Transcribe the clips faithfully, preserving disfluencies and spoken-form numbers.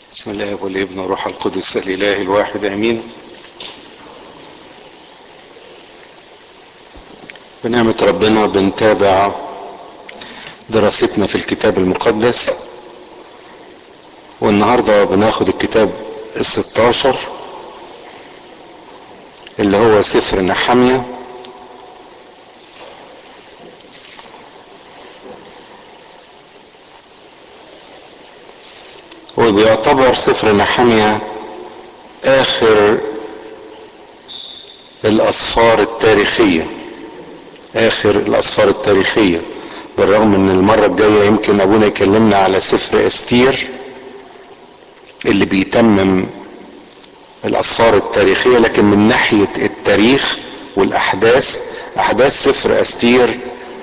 بسم الله والابن والروح القدس الاله الواحد امين. بنعمة ربنا بنتابع دراستنا في الكتاب المقدس، والنهاردة بناخد الكتاب الستاشر اللي هو سفر نحمية. وبيعتبر سفر نحمية اخر الاسفار التاريخية اخر الاسفار التاريخية بالرغم ان المرة الجاية يمكن ابونا يكلمنا على سفر استير اللي بيتمم الاسفار التاريخية، لكن من ناحية التاريخ والاحداث احداث سفر استير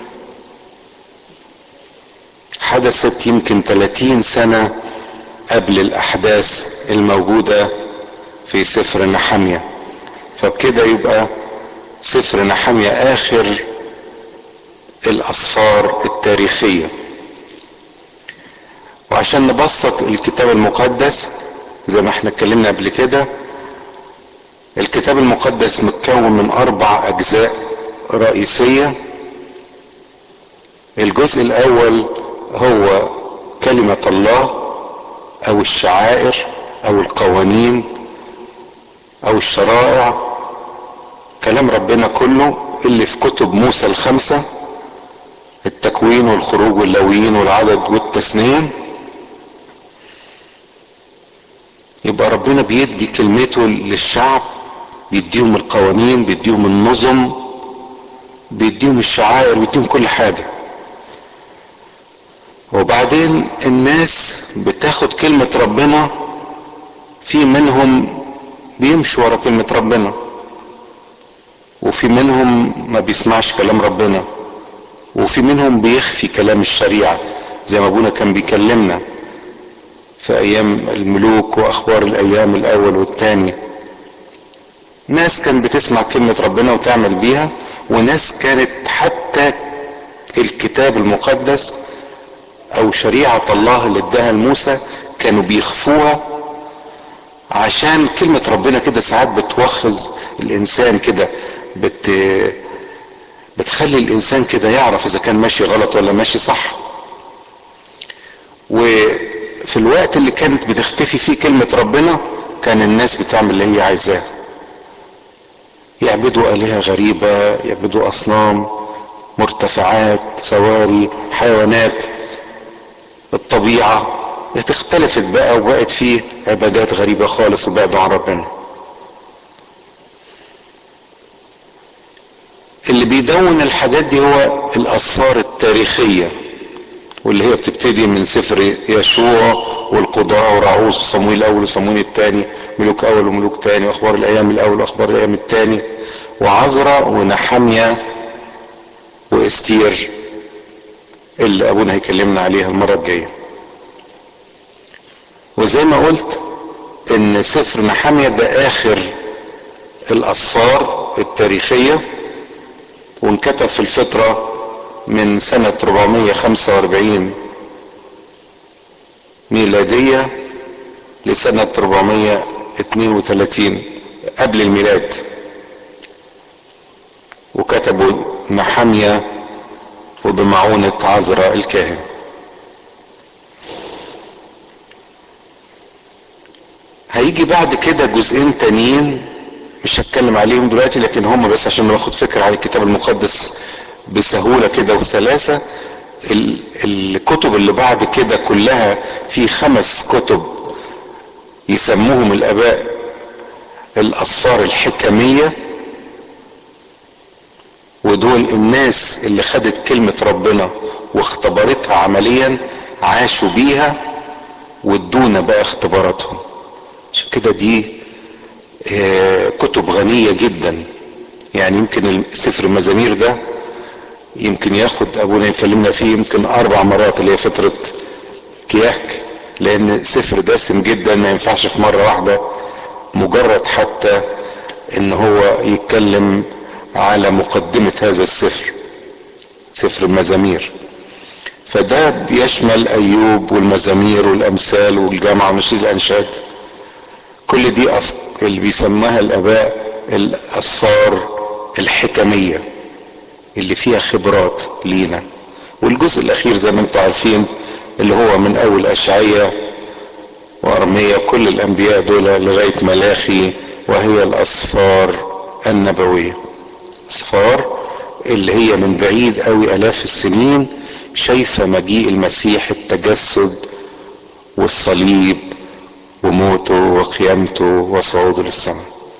حدثت يمكن ثلاثين سنة قبل الاحداث الموجودة في سفر نحمية، فبكده يبقى سفر نحمية اخر الاسفار التاريخية. وعشان نبسط الكتاب المقدس زي ما احنا اتكلمنا قبل كده، الكتاب المقدس متكون من اربع اجزاء رئيسية. الجزء الاول هو كلمة الله او الشعائر او القوانين او الشرائع، كلام ربنا كله اللي في كتب موسى الخمسة، التكوين والخروج واللاويين والعدد والتثنية. يبقى ربنا بيدي كلمته للشعب، بيديهم القوانين، بيديهم النظم، بيديهم الشعائر، بيديهم كل حاجة. وبعدين الناس بتاخد كلمة ربنا، في منهم بيمشوا ورا كلمة ربنا وفي منهم ما بيسمعش كلام ربنا وفي منهم بيخفي كلام الشريعة زي ما ابونا كان بيكلمنا في ايام الملوك واخبار الايام الاول والتاني. ناس كانت بتسمع كلمة ربنا وتعمل بيها، وناس كانت حتى الكتاب المقدس او شريعة الله اللي اداها لموسى كانوا بيخفوها، عشان كلمة ربنا كده ساعات بتوخز الانسان كده، بت بتخلي الانسان كده يعرف اذا كان ماشي غلط ولا ماشي صح. وفي الوقت اللي كانت بتختفي فيه كلمة ربنا كان الناس بتعمل اللي هي عايزاه، يعبدوا آلهة غريبة، يعبدوا اصنام، مرتفعات، سواري، حيوانات، الطبيعة اختلفت بقى وبقت فيه عبادات غريبة خالص وبعدوا عن ربنا. اللي بيدون الحاجات دي هو الاسفار التاريخية، واللي هي بتبتدي من سفر يشوع والقضاء ورعوز وصمويل الاول وصمويل الثاني، ملوك اول وملوك ثاني، واخبار الايام الاول واخبار الايام الثاني، وعزرا ونحمية واستير اللي ابونا هيكلمنا عليها المرة الجاية. وزي ما قلت ان سفر نحمية ده اخر الاسفار التاريخية، وانكتب في الفترة من سنة أربعمية وخمسة وأربعين ميلادية لسنة أربعمية واثنين وثلاثين قبل الميلاد، وكتبوا نحمية وبمعونة عزرا الكاهن. هيجي بعد كده جزئين تانيين مش هتكلم عليهم دلوقتي، لكن هم بس عشان ناخد فكرة عن الكتاب المقدس بسهولة كده وسلاسة. الكتب اللي بعد كده كلها في خمس كتب يسموهم الاباء الاسفار الحكمية، ودول الناس اللي خدت كلمة ربنا واختبرتها عمليا، عاشوا بيها وادونا بقى اختباراتهم. عشان كده دي كتب غنية جدا. يعني يمكن سفر المزامير ده يمكن ياخد ابونا يكلمنا فيه يمكن اربع مرات، اللي هي فترة كياك، لان سفر دسم جدا ما ينفعش في مرة واحدة مجرد حتى ان هو يتكلم على مقدمة هذا السفر، سفر المزامير. فده بيشمل ايوب والمزامير والامثال والجامعة ونشيد الانشاد. كل دي أف... اللي بيسماها الاباء الاسفار الحكمية اللي فيها خبرات لينا. والجزء الاخير زي ما انتم عارفين اللي هو من اول اشعياء وارميا كل الانبياء دول لغاية ملاخي، وهي الاسفار النبوية. اسفار اللي هي من بعيد قوي الاف السنين شايفة مجيء المسيح، التجسد والصليب وموته وقيامته وصعوده للسماء.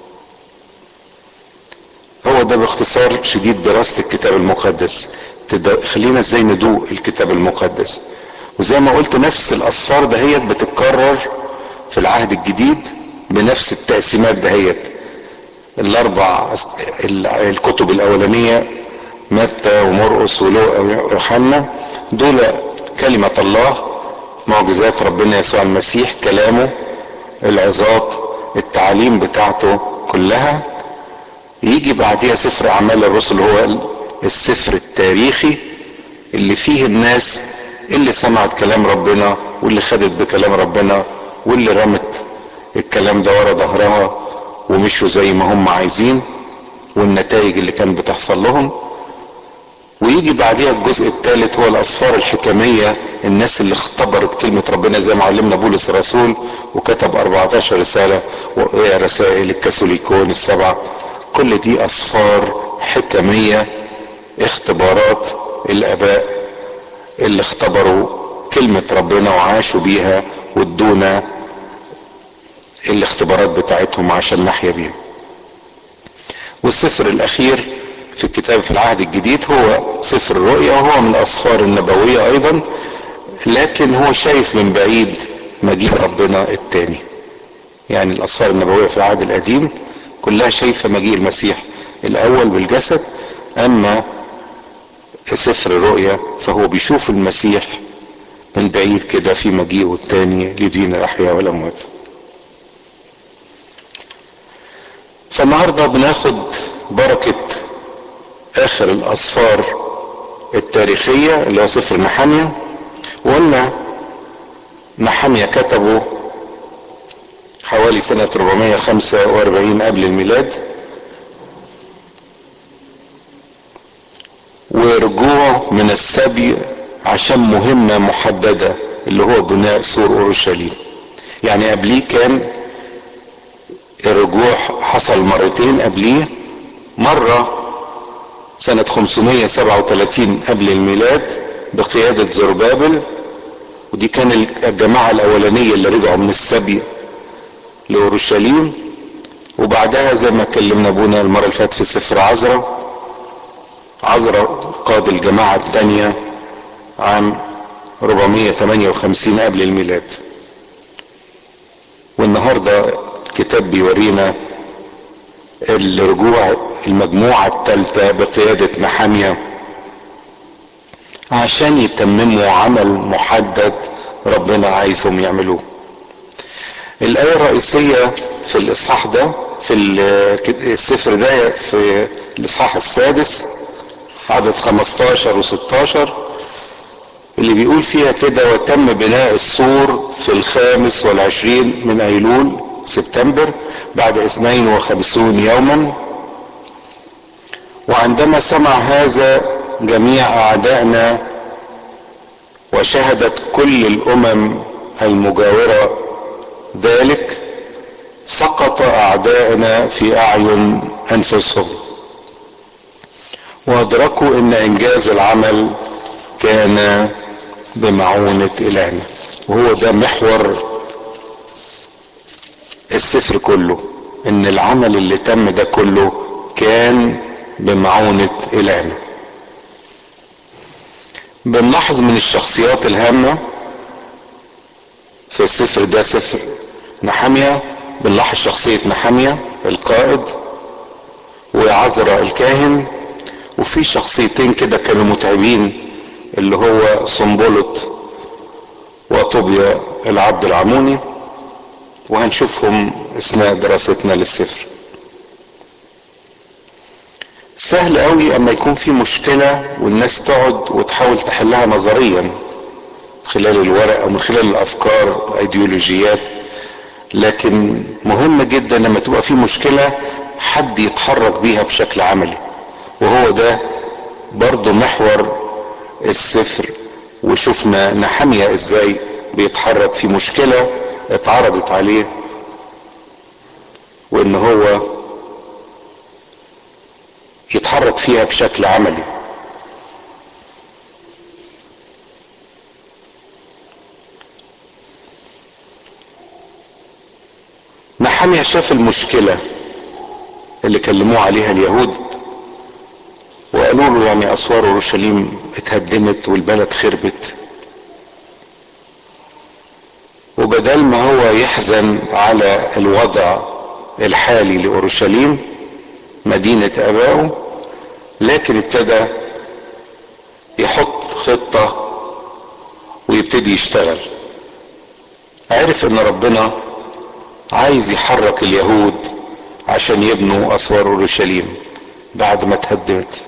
هو ده باختصار شديد دراسة الكتاب المقدس، خلينا ازاي ندوق الكتاب المقدس. وزي ما قلت نفس الاسفار دهيت بتتكرر في العهد الجديد بنفس التقسيمات دهيت. الاربع الكتب الاولانية متى ومرقس ولوقا ويوحنا دول كلمة الله، معجزات ربنا يسوع المسيح، كلامه، العظات، التعاليم بتاعته كلها. يجي بعديها سفر اعمال الرسل، هو السفر التاريخي اللي فيه الناس اللي سمعت كلام ربنا واللي خدت بكلام ربنا واللي رمت الكلام ده ورا ظهرها ومشوا زي ما هم عايزين، والنتائج اللي كانت بتحصل لهم. ويجي بعديها الجزء الثالث هو الاسفار الحكمية، الناس اللي اختبرت كلمة ربنا زي ما علمنا بولس الرسول وكتب أربعتاشر رسالة ورسائل الكاثوليكون السبعة. كل دي اسفار حكمية، اختبارات الاباء اللي اختبروا كلمة ربنا وعاشوا بيها وادونا الاختبارات بتاعتهم عشان نحيا بيها. والسفر الاخير في الكتاب في العهد الجديد هو سفر الرؤيا، وهو من الاسفار النبوية ايضا، لكن هو شايف من بعيد مجيء ربنا التاني. يعني الاسفار النبوية في العهد القديم كلها شايفة مجيء المسيح الاول بالجسد، اما سفر الرؤيا فهو بيشوف المسيح من بعيد كده في مجيئه التاني لدين الاحياء والاموات. فالنهارده بناخد بركة اخر الاسفار التاريخية اللي هو سفر نحميا. وقلنا نحميا كتبه حوالي سنة أربعمائة وخمسة وأربعين قبل الميلاد، ورجوعه من السبي عشان مهمة محددة اللي هو بناء سور اورشليم. يعني قبليه كان الرجوع حصل مرتين قبليه، مرة سنة خمسمائة وسبعة وثلاثين قبل الميلاد بقيادة زربابل، ودي كان الجماعة الاولانية اللي رجعوا من السبي لاورشليم. وبعدها زي ما كلمنا ابونا المرة اللي فاتت في سفر عزرا، عزرا قاد الجماعة الثانية عام أربعمائة وثمانية وخمسين قبل الميلاد. والنهاردة الكتاب بيورينا الرجوع المجموعة الثالثة بقيادة نحميا عشان يتمموا عمل محدد ربنا عايزهم يعملوه. الآية الرئيسية في الإصحاح ده في السفر ده في الإصحاح السادس عدد خمستاشر وستاشر اللي بيقول فيها كده: وتم بناء السور في الخامس والعشرين من ايلول سبتمبر بعد اثنين وخمسين يوما، وعندما سمع هذا جميع اعدائنا وشهدت كل الامم المجاورة ذلك، سقط اعدائنا في اعين انفسهم وادركوا ان انجاز العمل كان بمعونة إلهنا. وهو ده محور السفر كله، ان العمل اللي تم ده كله كان بمعونة إلهنا. بنلاحظ من الشخصيات الهامة في السفر ده سفر نحميا، بنلاحظ شخصية نحميا القائد وعزرا الكاهن، وفي شخصيتين كده كانوا متعبين اللي هو صنبلط وطوبيا العبد العموني، وهنشوفهم اثناء دراستنا للسفر. سهل قوي اما يكون في مشكلة والناس تقعد وتحاول تحلها نظريا، خلال الورق او من خلال الافكار الايديولوجيات، لكن مهم جدا لما تبقى في مشكلة حد يتحرك بيها بشكل عملي. وهو ده برضو محور السفر. وشفنا نحمية ازاي بيتحرك في مشكلة اتعرضت عليه، وان هو يتحرك فيها بشكل عملي. نحمية شاف المشكلة اللي كلموه عليها اليهود، وقالوا له يعني اسوار اورشليم اتهدمت والبلد خربت، وبدل ما هو يحزن على الوضع الحالي لاورشليم مدينة ابائه، لكن ابتدى يحط خطة ويبتدي يشتغل. عرف ان ربنا عايز يحرك اليهود عشان يبنوا اسوار اورشليم بعد ما اتهدمت.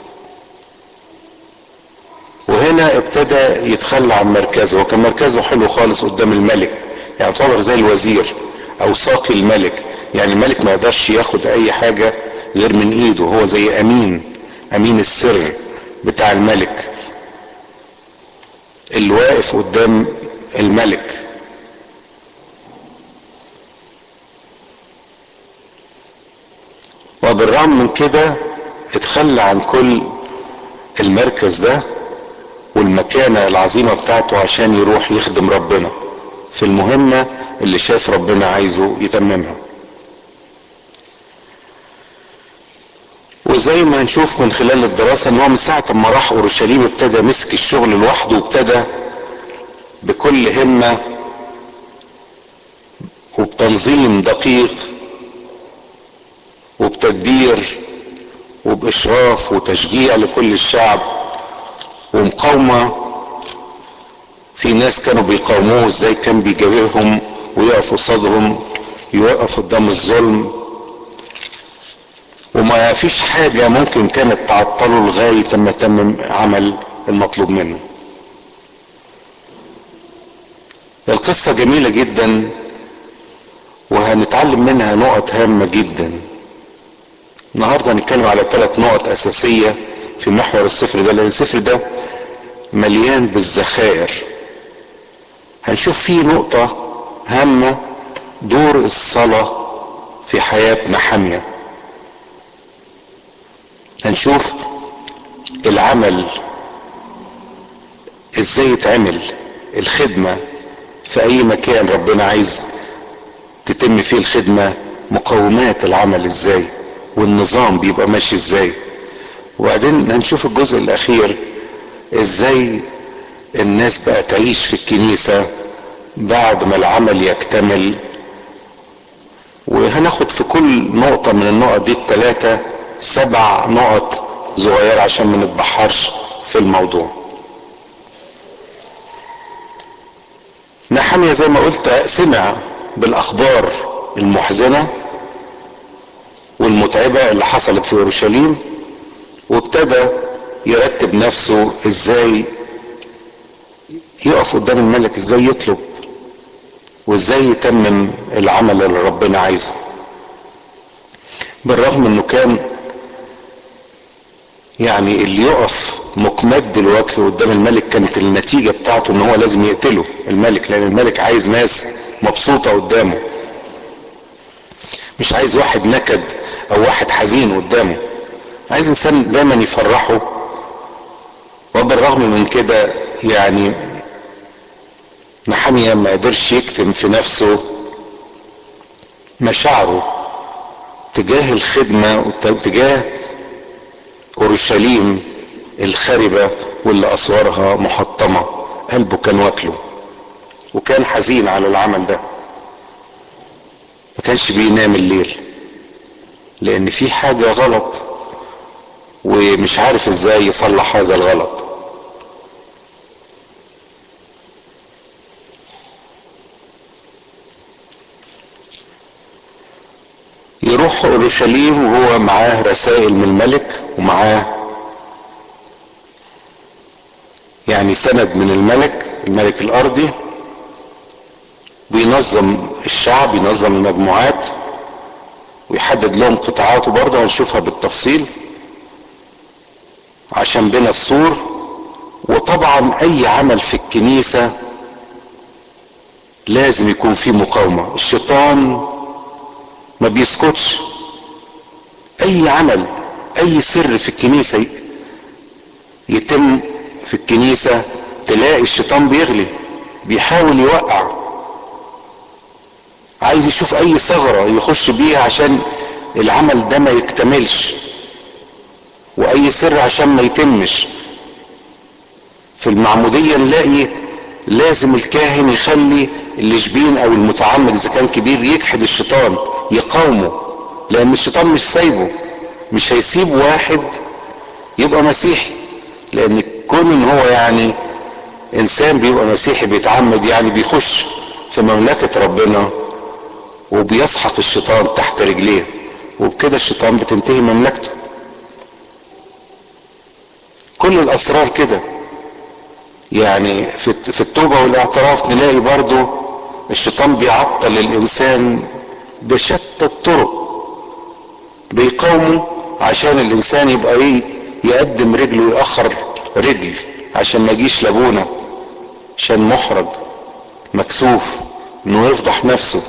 وهنا ابتدى يتخلى عن مركزه، وكان مركزه حلو خالص قدام الملك، يعني يعتبر زي الوزير او ساقي الملك، يعني الملك ما يقدرش ياخد اي حاجة غير من ايده، هو زي امين امين السر بتاع الملك اللي واقف قدام الملك. وبالرغم من كده اتخلى عن كل المركز ده والمكانة العظيمة بتاعته عشان يروح يخدم ربنا في المهمة اللي شاف ربنا عايزه يتممها. وزي ما هنشوف من خلال الدراسة ان هو من ساعة ما راح اورشليم ابتدى مسك الشغل لوحده، وابتدى بكل همة وبتنظيم دقيق وبتدبير وبإشراف وتشجيع لكل الشعب ومقاومة. في ناس كانوا بيقاوموه ازاي كان بيجابههم ويقف قصادهم، يوقف قدام الظلم، وما فيش حاجة ممكن كانت تعطله لغاية ما تم عمل المطلوب منه. القصة جميلة جدا وهنتعلم منها نقط هامة جدا. النهاردة هنتكلم على ثلاث نقط اساسية في محور السفر ده، لان السفر ده مليان بالذخائر. هنشوف فيه نقطة هامة، دور الصلاة في حياة نحمية. هنشوف العمل ازاي يتعمل، الخدمة في اي مكان ربنا عايز تتم فيه الخدمة، مقومات العمل ازاي والنظام بيبقى ماشي ازاي. وبعدين هنشوف الجزء الاخير ازاي الناس بقى تعيش في الكنيسة بعد ما العمل يكتمل. وهناخد في كل نقطة من النقط دي الثلاثة سبع نقط صغيرة عشان ما نتبحرش في الموضوع. نحمية زي ما قلت سمع بالاخبار المحزنة والمتعبة اللي حصلت في اورشليم، وابتدى يرتب نفسه ازاي يقف قدام الملك، ازاي يطلب وازاي يتمم العمل اللي ربنا عايزه. بالرغم انه كان يعني اللي يقف مكمد الوجه قدام الملك كانت النتيجة بتاعته ان هو لازم يقتله الملك، لان الملك عايز ناس مبسوطة قدامه، مش عايز واحد نكد او واحد حزين قدامه، عايز انسان دايما يفرحه. وبالرغم من كده يعني نحمية ما قدرش يكتم في نفسه مشاعره تجاه الخدمة وتجاه اورشليم الخاربة واللي اسوارها محطمة. قلبه كان واكله وكان حزين على العمل ده، ما كانش بينام الليل لان في حاجة غلط ومش عارف ازاي يصلح هذا الغلط. يروح اورشليم وهو معاه رسائل من الملك ومعاه يعني سند من الملك الملك الارضي، بينظم الشعب، ينظم المجموعات ويحدد لهم قطاعات، وبرضه هنشوفها بالتفصيل عشان بين السور. وطبعا اي عمل في الكنيسة لازم يكون فيه مقاومة، الشيطان ما بيسكتش. اي عمل، اي سر في الكنيسة يتم في الكنيسة تلاقي الشيطان بيغلي، بيحاول يوقع، عايز يشوف اي ثغرة يخش بيها عشان العمل ده ما يكتملش، واي سر عشان ما يتمش. في المعمودية نلاقي لازم الكاهن يخلي الاشبين او المتعمد اذا كان كبير يجحد الشيطان، يقاومه، لان الشيطان مش سايبه، مش هيسيب واحد يبقى مسيحي. لان كون ان هو يعني انسان بيبقى مسيحي بيتعمد، يعني بيخش في مملكة ربنا وبيسحق الشيطان تحت رجليه، وبكده الشيطان بتنتهي مملكته. كل الاسرار كده. يعني في التوبة والاعتراف نلاقي برضو الشيطان بيعطل الانسان بشتى الطرق، بيقاومه عشان الانسان يبقى ايه، يقدم رجله ويأخر رجل عشان ما يجيش لابونا، عشان محرج مكسوف انه يفضح نفسه.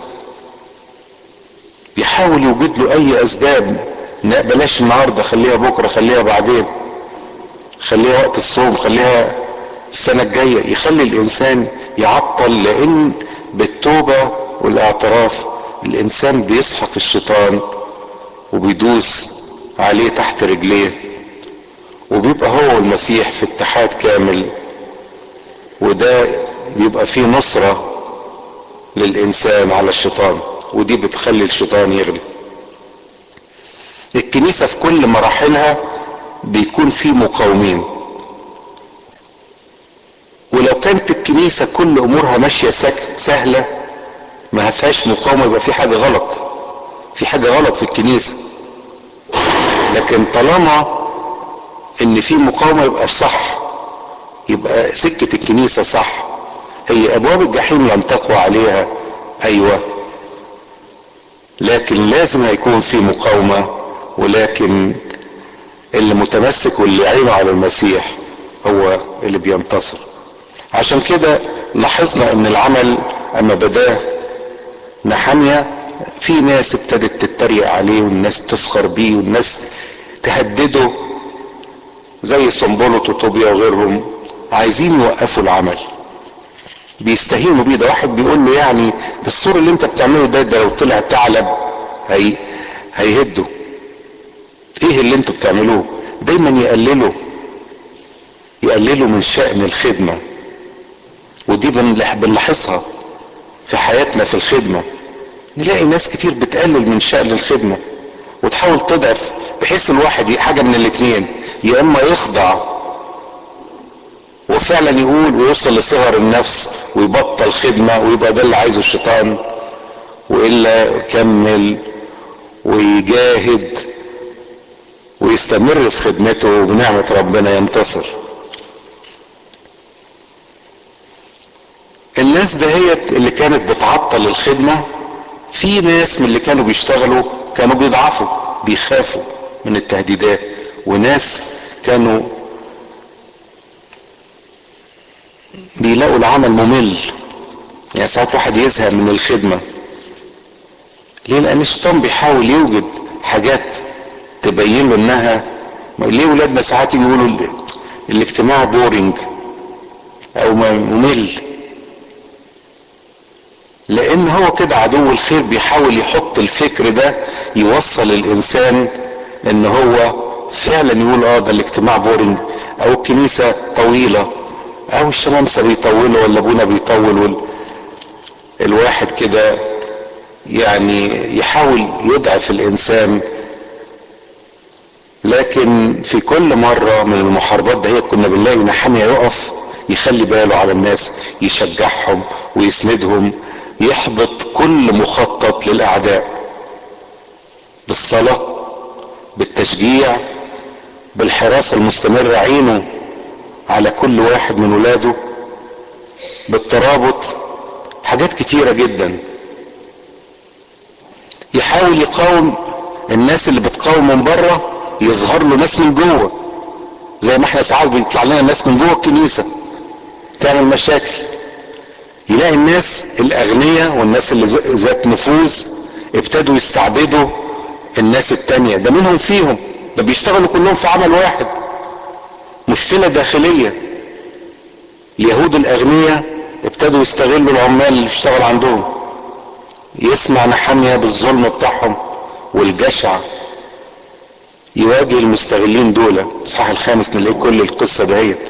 بيحاول يوجد له اي اسباب، لا بلاش النهارده، خليها بكره، خليها بعدين، خليها وقت الصوم، خليها السنة الجاية، يخلي الانسان يعطل. لان بالتوبة والاعتراف الانسان بيسحق الشيطان وبيدوس عليه تحت رجليه، وبيبقى هو المسيح في اتحاد كامل، وده بيبقى فيه نصرة للانسان على الشيطان، ودي بتخلي الشيطان يغلب. الكنيسة في كل مراحلها بيكون فيه مقاومين، ولو كانت الكنيسة كل امورها ماشية سهلة ما فيهاش مقاومة، يبقى في حاجة غلط، في حاجة غلط في الكنيسة. لكن طالما ان في مقاومة يبقى صح، يبقى سكة الكنيسة صح. هي ابواب الجحيم لن تقوى عليها، ايوه، لكن لازم هيكون في مقاومة، ولكن اللي متمسك واللي عينه على المسيح هو اللي بينتصر. عشان كده لاحظنا ان العمل اما بداه نحمية في ناس ابتدت تتريق عليه، والناس تسخر بيه، والناس تهدده زي سنبلط وطوبيا وغيرهم، عايزين يوقفوا العمل، بيستهينوا بيه. ده واحد بيقول له يعني ده السور اللي انت بتعمله ده ده لو طلع ثعلب هي هيهده، ايه اللي انتوا بتعملوه؟ دايما يقللوا يقللوا من شأن الخدمة، ودي بنلاحظها في حياتنا في الخدمة. نلاقي ناس كتير بتقلل من شأن الخدمة وتحاول تضعف، بحيث الواحد حاجة من الاتنين، يا اما يخضع وفعلا يقول ويوصل لصغر النفس ويبطل خدمة ويبقى ده اللي عايزه الشيطان، وإلا يكمل ويجاهد ويستمر في خدمته وبنعمة ربنا ينتصر. الناس دهيت اللي كانت بتعطل الخدمة، في ناس من اللي كانوا بيشتغلوا كانوا بيضعفوا، بيخافوا من التهديدات، وناس كانوا بيلاقوا العمل ممل، يعني ساعات واحد يزهق من الخدمة. ليه؟ لان الشيطان بيحاول يوجد حاجات تبين له انها. ليه ولادنا ساعات يقولوا الاجتماع بورينج او ممل؟ لان هو كده عدو الخير بيحاول يحط الفكر ده، يوصل الانسان ان هو فعلا يقول اه ده الاجتماع بورينج، او الكنيسة طويلة، او الشمامسة بيطولوا، ولا ابونا بيطول. الواحد كده يعني يحاول يضعف الانسان. لكن في كل مرة من المحاربات دهيت كنا بنلاقي نحمية يقف يخلي باله على الناس، يشجعهم ويسندهم، يحبط كل مخطط للاعداء بالصلاة، بالتشجيع، بالحراسة المستمرة، عينه على كل واحد من ولاده بالترابط، حاجات كتيرة جدا. يحاول يقاوم الناس اللي بتقاوم من بره، يظهر له ناس من جوه، زي ما احنا ساعات بيطلع لنا ناس من جوه الكنيسة تعمل مشاكل. يلاقي الناس الاغنياء والناس اللي ذات نفوذ ابتدوا يستعبدوا الناس التانية، ده منهم فيهم، ده بيشتغلوا كلهم في عمل واحد. مشكلة داخلية. اليهود الاغنياء ابتدوا يستغلوا العمال اللي بيشتغل عندهم. يسمع نحميا بالظلم بتاعهم والجشع، يواجه المستغلين دول. الاصحاح الخامس نلاقي كل القصة دهيت.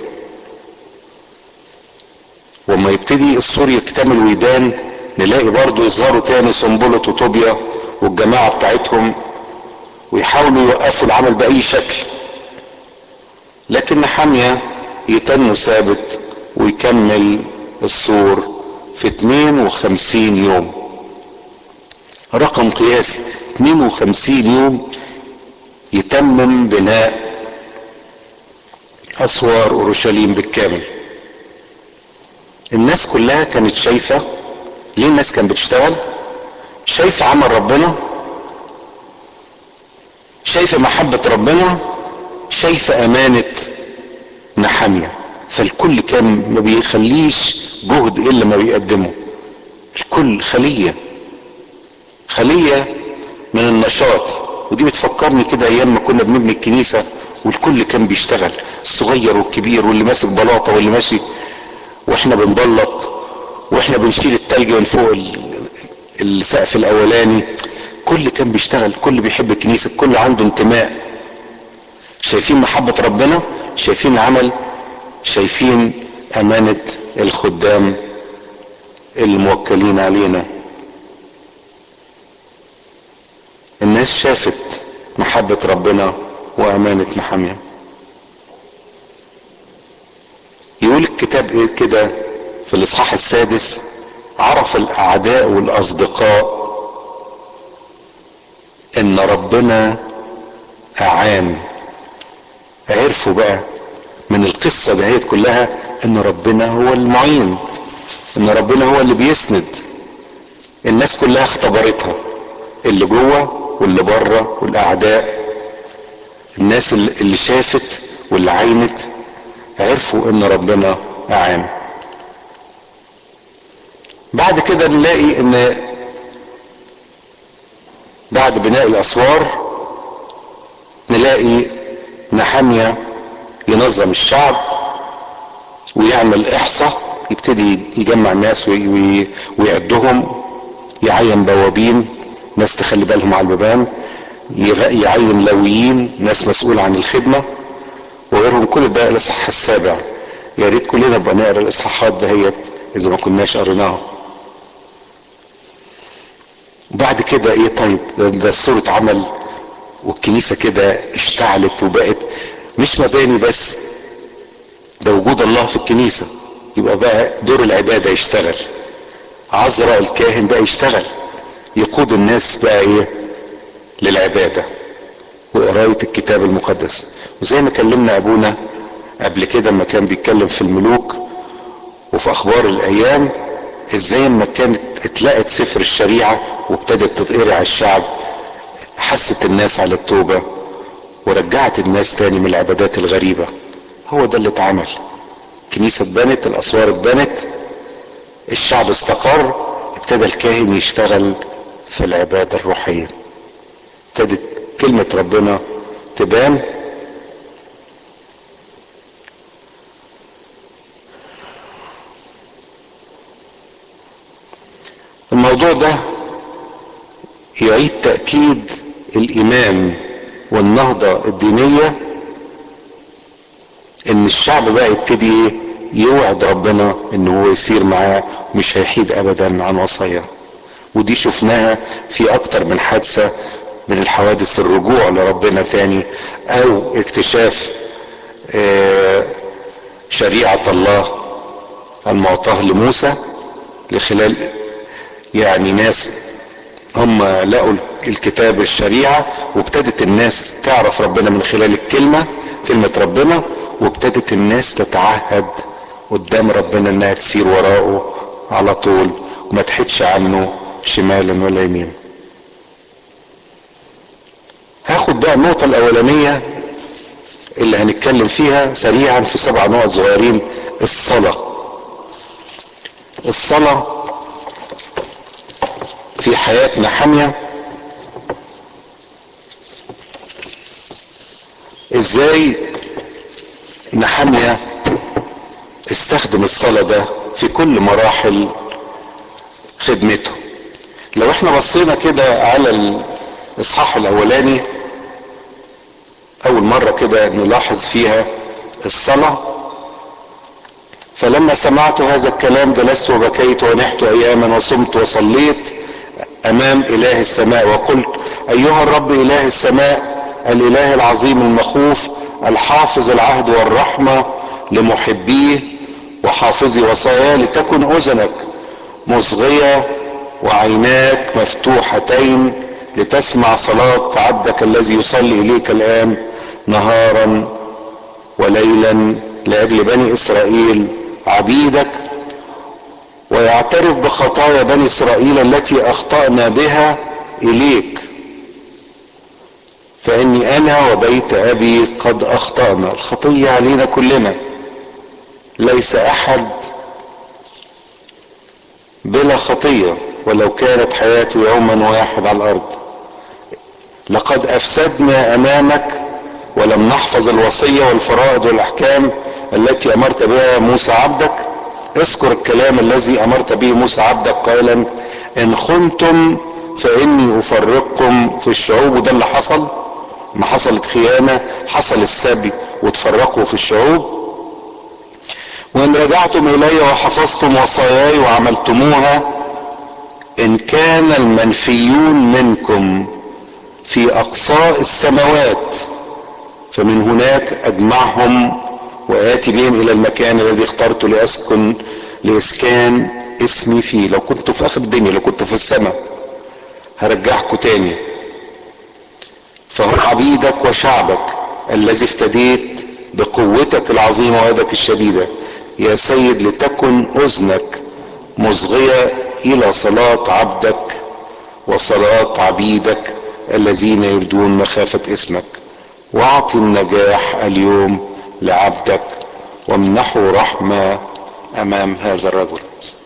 وما يبتدي السور يكتمل ويبان، نلاقي برضو يظهروا تاني سنبلة وطوبيا والجماعة بتاعتهم، ويحاولوا يوقفوا العمل بأي شكل. لكن نحميا يتم ثابت ويكمل السور في اتنين وخمسين يوم. رقم قياسي، اتنين وخمسين يوم يتمم بناء اسوار اورشليم بالكامل. الناس كلها كانت شايفة. ليه الناس كانت بتشتغل؟ شايفة عمل ربنا، شايفة محبة ربنا، شايفة امانة نحميا. فالكل كان ما بيخليش جهد الا ما بيقدمه. الكل خلية خلية من النشاط. ودي بتفكرني كده ايام ما كنا بنبني الكنيسة والكل كان بيشتغل، الصغير والكبير واللي ماسك بلاطة واللي ماشي واحنا بنبلط واحنا بنشيل التلج من فوق السقف الاولاني. كل كان بيشتغل، كل بيحب الكنيسة، كل عنده انتماء. شايفين محبة ربنا، شايفين عمل، شايفين امانة الخدام الموكلين علينا. الناس شافت محبة ربنا وامانة نحميا. يقول الكتاب ايه كده في الاصحاح السادس: عرف الاعداء والاصدقاء ان ربنا اعان. عرفوا بقى من القصة دهيت كلها ان ربنا هو المعين، ان ربنا هو اللي بيسند. الناس كلها اختبرتها، اللي جوه واللي بره والاعداء. الناس اللي شافت واللي عينت عرفوا ان ربنا اعان. بعد كده نلاقي ان بعد بناء الاسوار نلاقي نحميا ينظم الشعب ويعمل احصاء، يبتدي يجمع الناس ويعدهم، يعين بوابين، ناس تخلي بالهم على البيبان، يعين لويين، ناس مسؤول عن الخدمة وغيرهم. كل ده الاصحاح السابع. يا ريت كلنا نبقى نقرا الاصحاحات دهيت اذا ما كناش قريناها. وبعد كده ايه؟ طيب ده السور اتعمل والكنيسة كده اشتعلت وبقت مش مباني بس، ده وجود الله في الكنيسة. يبقى بقى دور العبادة يشتغل. عذراء الكاهن بقى يشتغل، يقود الناس بقى ايه؟ للعبادة وقراية الكتاب المقدس. وزي ما كلمنا ابونا قبل كده لما كان بيتكلم في الملوك وفي اخبار الايام، ازاي ما كانت اتلقت سفر الشريعة وابتدت تتقرع على الشعب، حست الناس على التوبة ورجعت الناس تاني من العبادات الغريبة. هو ده اللي اتعمل. كنيسة اتبنت، الاسوار اتبنت، الشعب استقر، ابتدى الكاهن يشتغل في العبادة الروحية، ابتدت كلمة ربنا تبان. الموضوع ده يعيد تأكيد الإيمان والنهضة الدينية، ان الشعب بقى يبتدي يوعد ربنا ان هو يسير معاه مش هيحيد ابدا عن وصاياه. ودي شفناها في اكتر من حادثة من الحوادث، الرجوع لربنا تاني او اكتشاف شريعة الله المعطاة لموسى لخلال يعني ناس هم لقوا الكتاب الشريعة، وابتدت الناس تعرف ربنا من خلال الكلمة، كلمة ربنا، وابتدت الناس تتعهد قدام ربنا انها تسير وراءه على طول وما تحدش عنه شمالا ولا يمين. هاخد بقى النقطة الاولانية اللي هنتكلم فيها سريعا في سبع نقط صغيرين. الصلاة. الصلاة في حياة نحمية، ازاي نحمية استخدم الصلاة ده في كل مراحل خدمته. لو احنا بصينا كده على الاصحاح الاولاني، اول مرة كده نلاحظ فيها الصلاة. فلما سمعت هذا الكلام جلست وبكيت ونحت اياما وصمت وصليت امام اله السماء وقلت ايها الرب اله السماء الاله العظيم المخوف الحافظ العهد والرحمة لمحبيه وحافظي وصاياه، لتكن اذنك مصغية وعيناك مفتوحتين لتسمع صلاة عبدك الذي يصلي اليك الان نهارا وليلا لاجل بني اسرائيل عبيدك، ويعترف بخطايا بني اسرائيل التي اخطأنا بها اليك، فاني انا وبيت ابي قد اخطأنا. الخطية علينا كلنا، ليس احد بلا خطية ولو كانت حياته يوما واحد على الارض. لقد افسدنا امامك ولم نحفظ الوصية والفرائض والاحكام التي امرت بها موسى عبدك. اذكر الكلام الذي امرت به موسى عبدك قائلا ان خنتم فاني افرقكم في الشعوب. وده اللي حصل، ما حصلت خيانة، حصل السبي وتفرقوا في الشعوب. وان رجعتم الي وحفظتم وصاياي وعملتموها ان كان المنفيون منكم في اقصاء السماوات فمن هناك اجمعهم واتي بهم الى المكان الذي اخترت لاسكن لاسكان اسمي فيه. لو كنتوا في اخر الدنيا، لو كنتوا في السماء، هرجعكم تاني. فهم عبيدك وشعبك الذي افتديت بقوتك العظيمة ويدك الشديدة يا سيد، لتكن اذنك مصغية الى صلاة عبدك وصلاة عبيدك الذين يردون مخافة اسمك، واعطي النجاح اليوم لعبدك وامنحه رحمة امام هذا الرجل.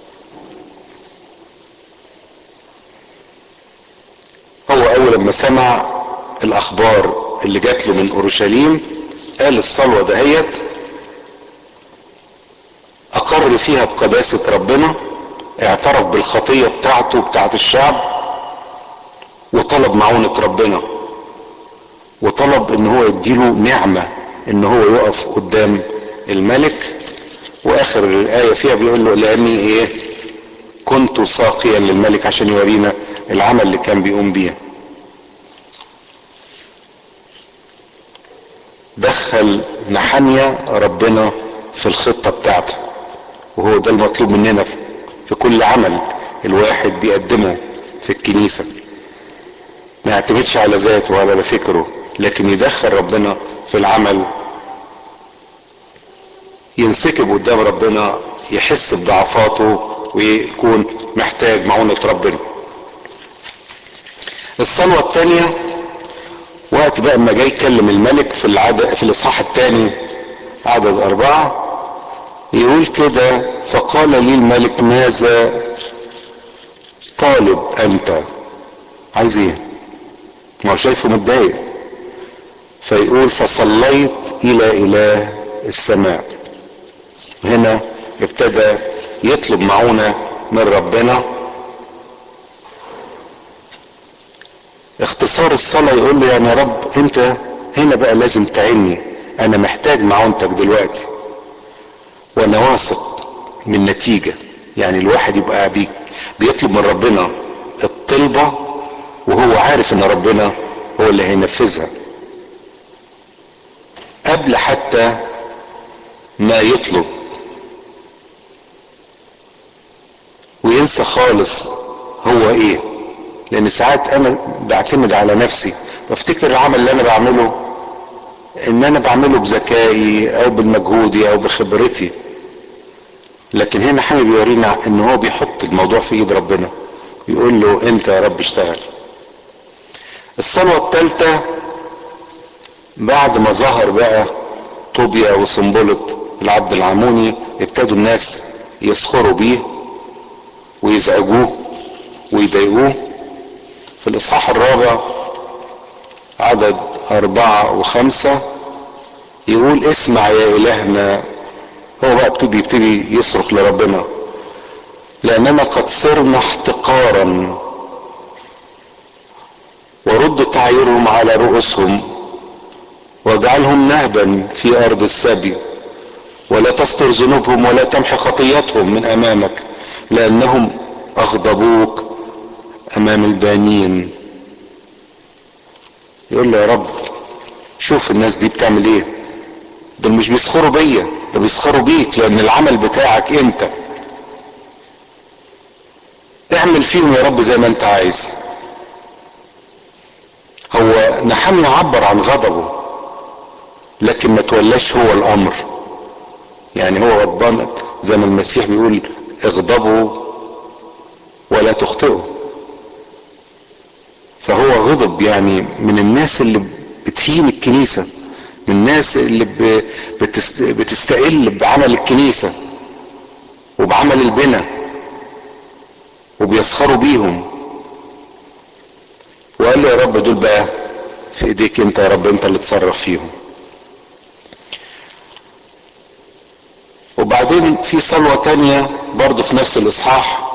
هو اول ما سمع الاخبار اللي جات له من اورشليم قال الصلوة دهيت، اقر فيها بقداسة ربنا، اعترف بالخطية بتاعته بتاعت الشعب، وطلب معونة ربنا، وطلب ان هو يديله نعمة ان هو يقف قدام الملك. واخر الاية فيها بيقول له لاني ايه كنت ساقيا للملك، عشان يورينا العمل اللي كان بيقوم بيه. دخل نحمية ربنا في الخطة بتاعته، وهو ده المطلوب مننا في كل عمل الواحد بيقدمه في الكنيسة. ما يعتمدش على ذاته ولا على فكره، لكن يدخل ربنا في العمل، ينسكب قدام ربنا، يحس بضعفاته ويكون محتاج معونة ربنا. الصلوة الثانية وقت بقى اما جاي يكلم الملك في العدد في الاصحاح الثاني عدد اربعة يقول كده فقال لي الملك ماذا طالب انت؟ عايز ايه؟ ما هو شايفه متضايق. فيقول فصليت الى اله السماء. هنا ابتدى يطلب معونة من ربنا. اختصار الصلاة يقول له يعني يا رب انت هنا بقى لازم تعني، انا محتاج معونتك دلوقتي، وانا واثق من نتيجة. يعني الواحد يبقى بيك بيطلب من ربنا الطلبة وهو عارف ان ربنا هو اللي هينفذها قبل حتى ما يطلب، وينسى خالص هو ايه. لان ساعات انا بعتمد على نفسي، بفتكر العمل اللي انا بعمله ان انا بعمله بذكائي او بالمجهودي او بخبرتي، لكن هنا حابب يورينا ان هو بيحط الموضوع في ايد ربنا، يقول له انت يا رب اشتغل. الصلوة الثالثة بعد ما ظهر بقى طوبيا وسنبلط العبد العموني، ابتدوا الناس يسخروا بيه ويزعجوه ويضايقوه. في الاصحاح الرابع عدد اربعة وخمسة يقول اسمع يا الهنا. هو بقى بيبتدي يصرخ لربنا، لاننا قد صرنا احتقارا ورد تعيرهم على رؤوسهم واجعلهم نهبا في ارض السبي، ولا تستر ذنوبهم ولا تمحي خطيتهم من امامك، لانهم اغضبوك امام البانين. يقول له يا رب شوف الناس دي بتعمل ايه، دول مش بيسخروا بيا، ده بيسخروا بيك، لان العمل بتاعك انت. اعمل فيهم يا رب زي ما انت عايز. هو نحميا عبر عن غضبه لكن ما تولاش هو الامر، يعني هو غضبان زي ما المسيح بيقول اغضبوا ولا تخطئوا. فهو غضب يعني من الناس اللي بتهين الكنيسة، من الناس اللي بتستقل بعمل الكنيسة وبعمل البنى وبيسخروا بيهم. وقال له يا رب دول بقى في ايديك انت يا رب، انت اللي تصرف فيهم. وبعدين في صلوة تانية برضو في نفس الاصحاح،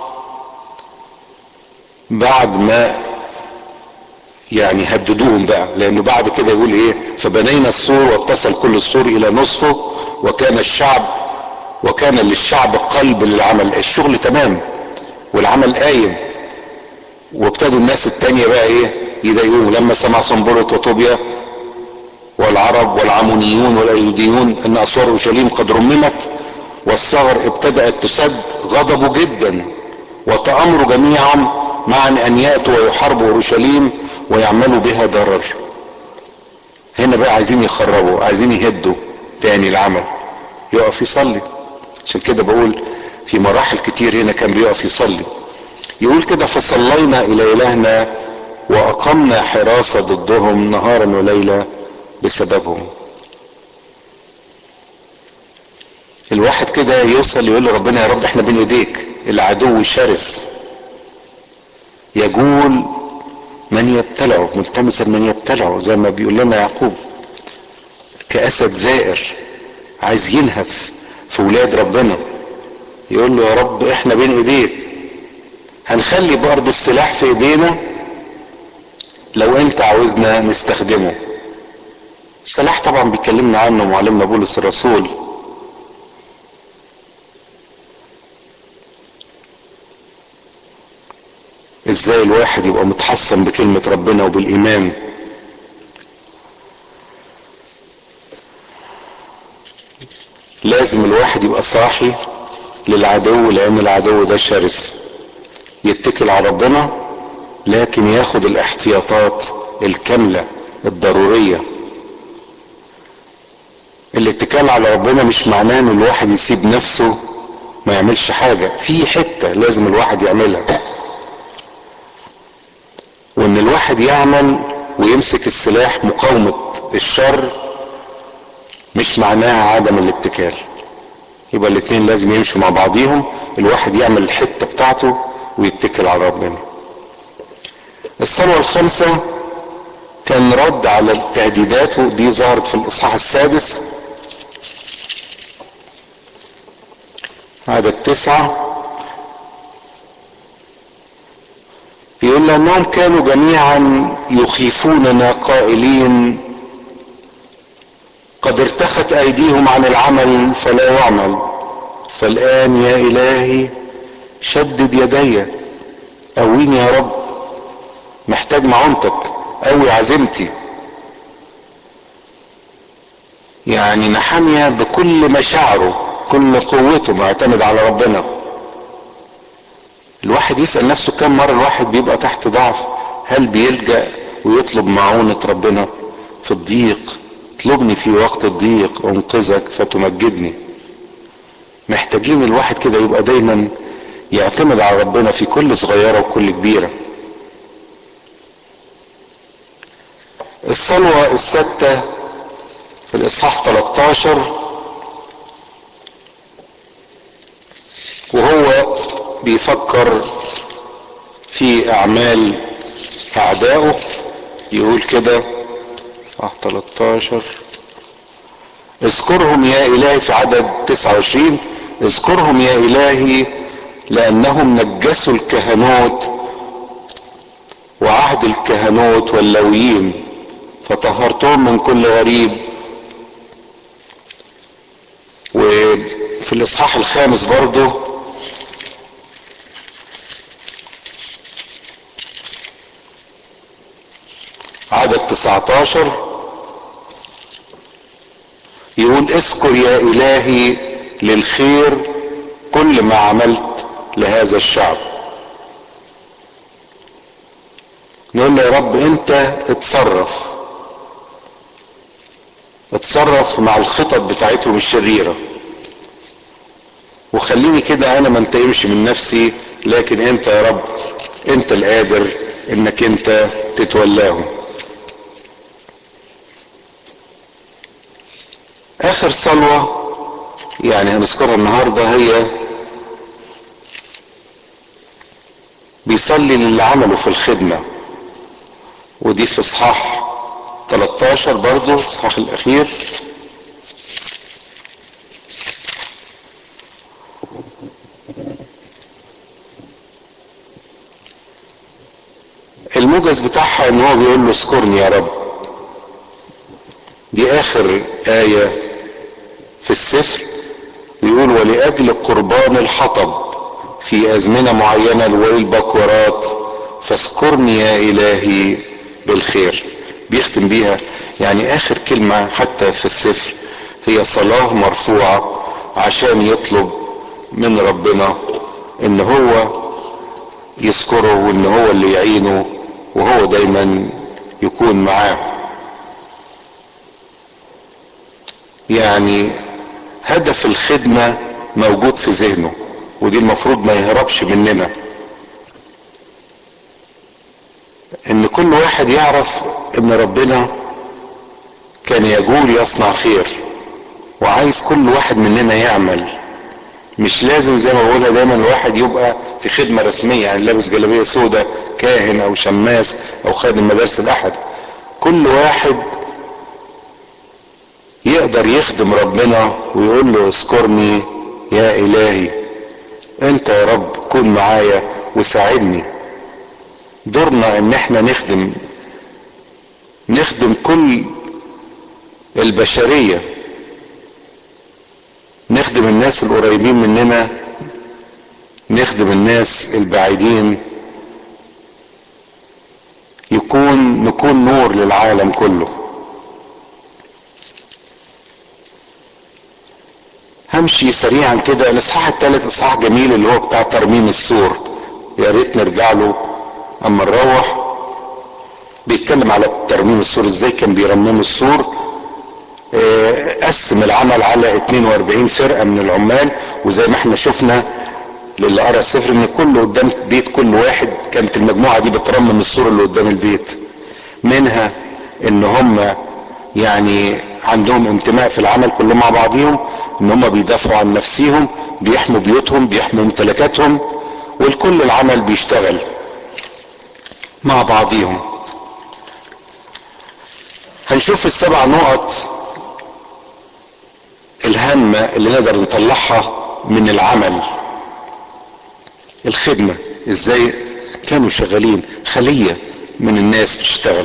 بعد ما يعني هددوهم بقى، لانه بعد كده يقول ايه فبنينا السور واتصل كل السور الى نصفه، وكان الشعب وكان للشعب قلب للعمل. الشغل تمام والعمل قايم، وابتدوا الناس التانية بقى ايه يضايقوه. لما سمع سنبلط وطوبيا والعرب والعمونيون والايوديون ان اسوار اورشليم قد رممت والثغر ابتدأت تسد، غضبوا جدا وتأمروا جميعا معا ان يأتوا ويحاربوا اورشليم ويعملوا بها ضرر. هنا بقى عايزين يخربوا، عايزين يهدوا تاني العمل. يقف يصلي. عشان كده بقول في مراحل كتير هنا كان بيقف يصلي. يقول كده فصلينا الى الهنا واقمنا حراسة ضدهم نهارا وليلة بسببهم. الواحد كده يوصل يقول لربنا يا رب احنا بين ايديك، العدو شرس يجول من يبتلعه، ملتمسا من يبتلعه، زي ما بيقول لنا يعقوب كأسد زائر عايز ينهف في ولاد ربنا. يقول له يا رب احنا بين ايديك، هنخلي برضه السلاح في ايدينا لو انت عاوزنا نستخدمه. السلاح طبعا بيكلمنا عنه معلمنا بولس الرسول، ازاي الواحد يبقى متحصن بكلمة ربنا وبالايمان. لازم الواحد يبقى صاحي للعدو، لان العدو ده شرس. يتكل على ربنا لكن ياخد الاحتياطات الكاملة الضرورية. الاتكال على ربنا مش معناه ان الواحد يسيب نفسه ما يعملش حاجة، في حتة لازم الواحد يعملها، وان الواحد يعمل ويمسك السلاح مقاومة الشر مش معناها عدم الاتكال. يبقى الاتنين لازم يمشوا مع بعضيهم، الواحد يعمل الحتة بتاعته ويتكل على ربنا. الصلوة الخامسة كان رد على التهديدات، ودي ظهرت في الاصحاح السادس عدد تسعة. يقول لأنهم كانوا جميعا يخيفوننا قائلين قد ارتخت ايديهم عن العمل فلا يعمل، فالآن يا إلهي شدد يدي، قويني يا رب، محتاج معونتك، قوي عزيمتي. يعني نحميا بكل مشاعره كل قوته معتمد على ربنا. الواحد يسأل نفسه كم مرة الواحد بيبقى تحت ضعف، هل بيلجأ ويطلب معونة ربنا في الضيق اطلبني في وقت الضيق انقذك فتمجدني. محتاجين الواحد كده يبقى دايما يعتمد على ربنا في كل صغيرة وكل كبيرة. الصلوة الستة في الاصحاح تلتاشر، وهو بيفكر في اعمال اعدائه. يقول كده اصحاح تلتاشر: اذكرهم يا الهي، في عدد تسعة وعشرين: اذكرهم يا الهي لانهم نجسوا الكهنوت وعهد الكهنوت واللويين فطهرتهم من كل غريب. وفي الاصحاح الخامس برضه عدد تسعتاشر يقول: اذكر يا الهي للخير كل ما عملت لهذا الشعب. نقول له يا رب انت اتصرف اتصرف مع الخطط بتاعتهم الشريرة، وخليني كده انا ما انتقمش من نفسي، لكن انت يا رب انت القادر انك انت تتولاهم. اخر صلوة يعني هنذكرها النهاردة هي بيصلي للي عمله في الخدمة، ودي في اصحاح تلتاشر برضو الاصحاح الاخير. الموجز بتاعها ان هو بيقول له اذكرني يا رب. دي اخر آية في السفر. بيقول: ولأجل قربان الحطب في ازمنة معينة والبكورات فاذكرني يا الهي بالخير. بيختم بيها، يعني اخر كلمة حتى في السفر هي صلاة مرفوعة عشان يطلب من ربنا ان هو يذكره وان هو اللي يعينه وهو دايما يكون معاه. يعني هدف الخدمة موجود في ذهنه، ودي المفروض ما يهربش مننا، ان كل واحد يعرف ان ربنا كان يجول يصنع خير وعايز كل واحد مننا يعمل. مش لازم زي ما بقولها دايما الواحد يبقى في خدمة رسمية، يعني لابس جلابية سودة كاهن او شماس او خادم مدارس الاحد. كل واحد يقدر يخدم ربنا ويقول له اذكرني يا الهي، انت يا رب كن معايا وساعدني. دورنا ان احنا نخدم نخدم كل البشرية، نخدم الناس القريبين مننا، نخدم الناس البعيدين، يكون نكون نور للعالم كله. همشي سريعا كده. الاصحاح الثالث اصحاح جميل اللي هو بتاع ترميم السور، يا ريت نرجع له اما نروح. بيتكلم على ترميم السور، ازاي كان بيرمموا السور. قسم العمل على اتنين واربعين فرقة من العمال، وزي ما احنا شفنا للي قرأ السفر ان كل قدام بيت كل واحد كانت المجموعة دي بترمم السور اللي قدام البيت. منها ان هم يعني عندهم انتماء في العمل كلهم مع بعضهم، ان هم بيدافعوا عن نفسهم، بيحموا بيوتهم، بيحموا ممتلكاتهم، والكل العمل بيشتغل مع بعضهم. هنشوف السبع نقط الهامة اللي نقدر نطلعها من العمل الخدمة، ازاي كانوا شغالين خلية من الناس بتشتغل.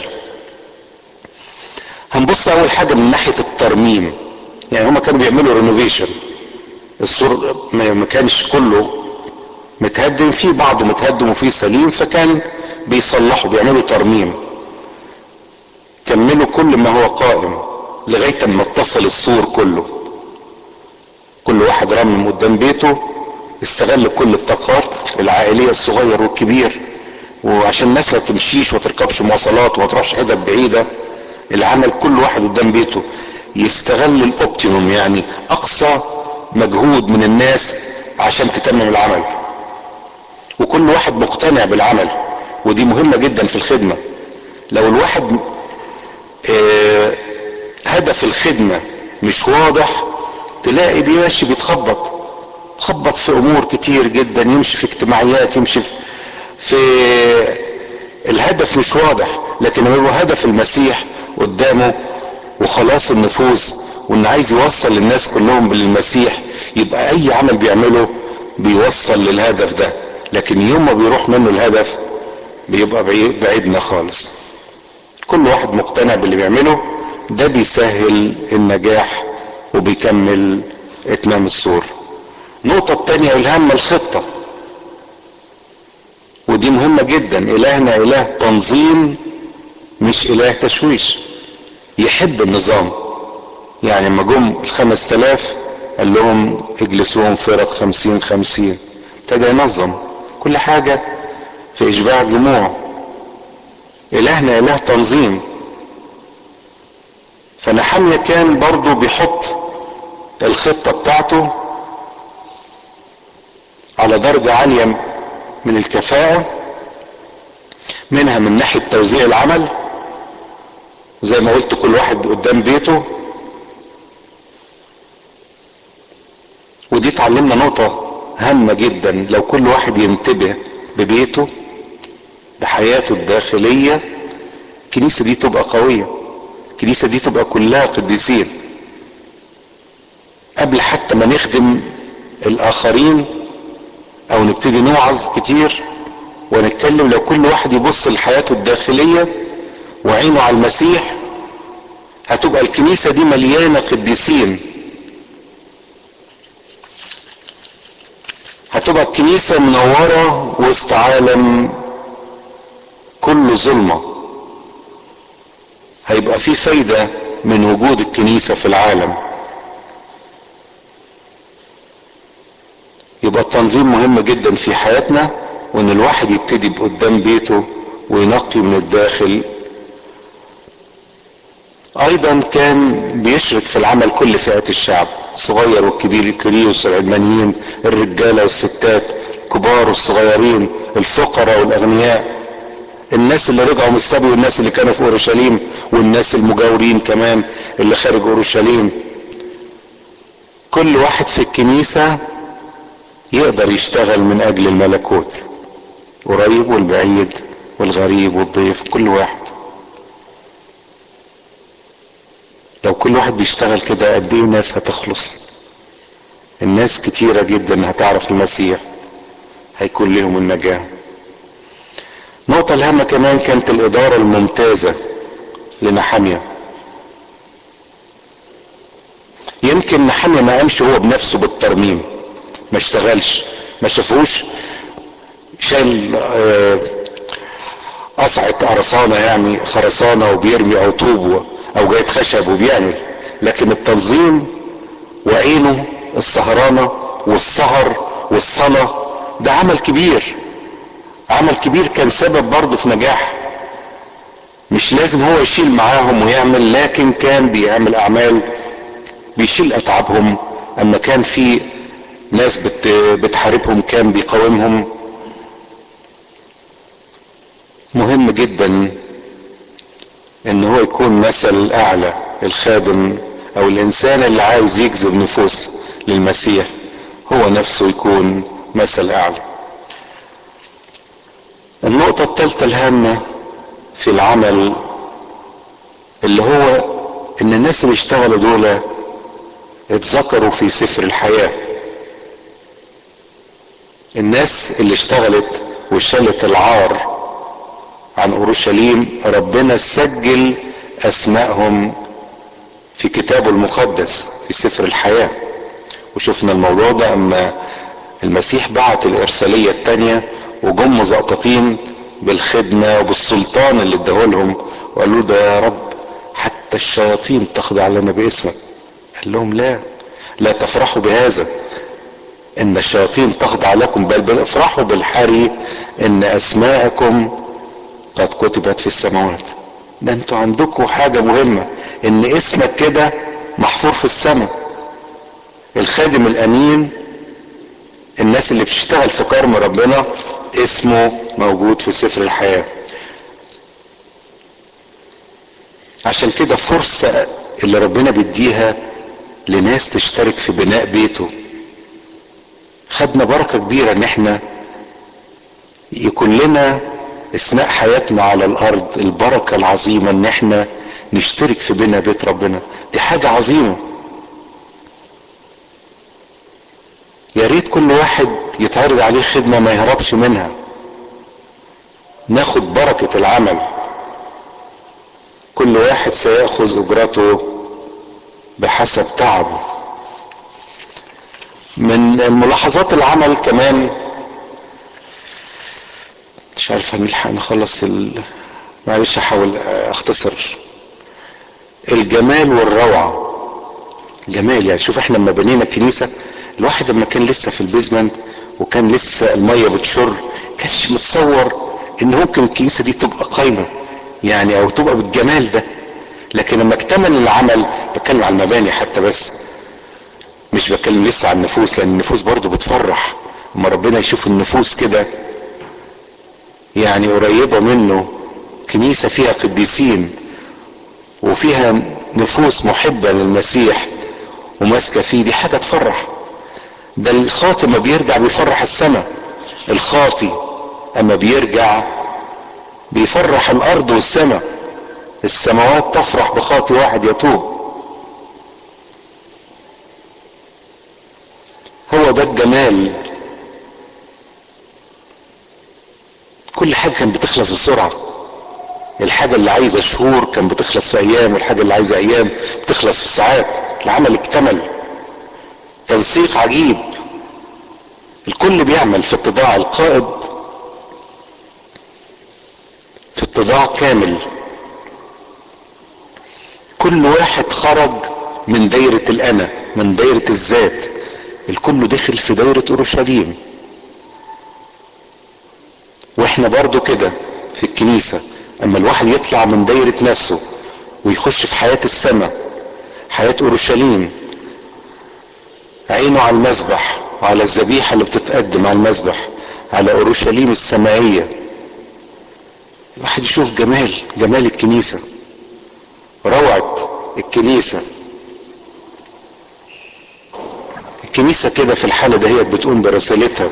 هنبص اول حاجة من ناحية الترميم، يعني هما كانوا بيعملوا رينوفيشن. السور ما كانش كله متهدم، في بعضه متهدم وفي سليم، فكان بيصلحوا بيعملوا ترميم. كملوا كل ما هو قائم لغاية ما اتصل السور كله. كل واحد رمم قدام بيته، استغل كل الطاقات العائلية الصغير والكبير، وعشان الناس ما تمشيش وتركبش مواصلات وما تروحش حتت بعيدة العمل كل واحد قدام بيته يستغل الاوبتيموم، يعني اقصى مجهود من الناس عشان تتمم العمل، وكل واحد مقتنع بالعمل. ودي مهمة جدا في الخدمة. لو الواحد اه هدف الخدمة مش واضح، تلاقي بيمشي بيتخبط تخبط في امور كتير جدا، يمشي في اجتماعيات، يمشي في, في الهدف مش واضح. لكن لما يبقى هدف المسيح قدامه وخلاص النفوس، وان عايز يوصل للناس كلهم بالمسيح، يبقى اي عمل بيعمله بيوصل للهدف ده. لكن يوم ما بيروح منه الهدف بيبقى بعيدنا خالص. كل واحد مقتنع باللي بيعمله، ده بيسهل النجاح وبيكمل اتمام السور. النقطة التانية والهامة الخطة، ودي مهمة جدا. الهنا اله تنظيم مش اله تشويش، يحب النظام. يعني لما جم الخمس تلاف قال لهم اجلسوهم فرق خمسين خمسين، ابتدى ينظم كل حاجة في اشباع الجموع. الهنا اله تنظيم. فنحميا كان برضو بيحط الخطة بتاعته على درجة عالية من الكفاءة، منها من ناحية توزيع العمل، زي ما قلت كل واحد قدام بيته. ودي تعلمنا نقطة هامة جدا، لو كل واحد ينتبه ببيته بحياته الداخلية، الكنيسة دي تبقى قوية، الكنيسة دي تبقى كلها قديسين. قبل حتى ما نخدم الآخرين أو نبتدي نوعظ كتير ونتكلم، لو كل واحد يبص لحياته الداخلية وعينه على المسيح، هتبقى الكنيسة دي مليانة قديسين. هتبقى الكنيسة منورة وسط عالم كله ظلمة. هيبقى في فايدة من وجود الكنيسة في العالم. يبقى التنظيم مهم جدا في حياتنا، وان الواحد يبتدي بقدام بيته وينقي من الداخل. ايضا كان بيشرك في العمل كل فئات الشعب، صغير والكبير، الكريوس والعلمانيين، الرجالة والستات، الكبار والصغيرين، الفقراء والاغنياء، الناس اللي رجعوا من السبي والناس اللي كانوا في اورشليم، والناس المجاورين كمان اللي خارج اورشليم. كل واحد في الكنيسة يقدر يشتغل من اجل الملكوت، قريب والبعيد والغريب والضيف، كل واحد. لو كل واحد بيشتغل كده، قد ايه ناس هتخلص؟ الناس كتيرة جدا هتعرف المسيح، هيكون لهم النجاة. نقطة الهامة كمان كانت الإدارة الممتازة لنحميا. يمكن نحميا ما قامش هو بنفسه بالترميم، ما اشتغلش، ما شافوش شال قصعة قرصانة يعني خرسانة وبيرمي او طوب او جايب خشب وبيعمل. لكن التنظيم وعينه السهرانة والسهر والصلاة، ده عمل كبير، عمل كبير كان سبب برضه في نجاح. مش لازم هو يشيل معاهم ويعمل، لكن كان بيعمل اعمال بيشيل اتعابهم. اما كان في ناس بت بتحاربهم كان بيقاومهم. مهم جدا ان هو يكون مثل اعلى. الخادم او الانسان اللي عايز يجذب نفوس للمسيح هو نفسه يكون مثل اعلى. النقطة الثالثة الهامة في العمل اللي هو ان الناس اللي اشتغلوا دول اتذكروا في سفر الحياة. الناس اللي اشتغلت وشالت العار عن اورشليم، ربنا سجل اسمائهم في كتابه المقدس في سفر الحياة. وشفنا الموضوع ده اما المسيح بعت الارسالية التانية وجم مزقططين بالخدمة وبالسلطان اللي اداهولهم، وقالوا ده يا رب حتى الشياطين تخضع لنا باسمك. قال لهم لا، لا تفرحوا بهذا ان الشياطين تخضع لكم، بل بل افرحوا بالحري ان اسماءكم قد كتبت في السماوات. ده انتوا عندكم حاجة مهمة، ان اسمك كده محفور في السماء. الخادم الامين، الناس اللي بتشتغل في كرم ربنا، اسمه موجود في سفر الحياة. عشان كده فرصة اللي ربنا بيديها لناس تشترك في بناء بيته. خدنا بركة كبيرة ان احنا يكون لنا اثناء حياتنا على الارض البركة العظيمة ان احنا نشترك في بناء بيت ربنا. دي حاجة عظيمة. يا ريت كل واحد يتعرض عليه خدمة ما يهربش منها، ناخد بركة العمل. كل واحد سيأخذ اجرته بحسب تعبه. من الملاحظات العمل كمان، مش عارف هنلحق نخلص ال... معلش احاول اختصر. الجمال والروعة. جمال، يعني شوف احنا لما بنينا الكنيسة، الواحد لما كان لسه في البيزمنت وكان لسه المية بتشر كانش متصور ان ممكن الكنيسة دي تبقى قايمة يعني او تبقى بالجمال ده. لكن لما اكتمل العمل، بتكلم عن المباني حتى بس، مش بتكلم لسه عن النفوس، لان النفوس برضو بتفرح اما ربنا يشوف النفوس كده يعني قريبة منه، كنيسة فيها قديسين وفيها نفوس محبة للمسيح وماسكة فيه، دي حاجة تفرح. ده الخاطئ ما بيرجع بيفرح السماء، الخاطئ اما بيرجع بيفرح الارض والسماء، السماوات تفرح بخاطئ واحد يتوب. هو ده الجمال. كل حاجة كانت بتخلص بسرعة، الحاجة اللي عايزة شهور كان بتخلص في ايام، والحاجة اللي عايزة ايام بتخلص في ساعات. العمل اكتمل، تنسيق عجيب، الكل بيعمل في اتضاع، القائد في اتضاع كامل. كل واحد خرج من دايرة الانا، من دايرة الذات، الكل دخل في دايرة اورشليم. واحنا برضو كده في الكنيسة، اما الواحد يطلع من دايرة نفسه ويخش في حياة السماء، حياة اورشليم، عينه على المذبح وعلى الذبيحة اللي بتتقدم على المذبح، على اورشليم السمائية، الواحد يشوف جمال جمال الكنيسة، روعة الكنيسة. الكنيسة كده في الحالة دهيت بتقوم برسالتها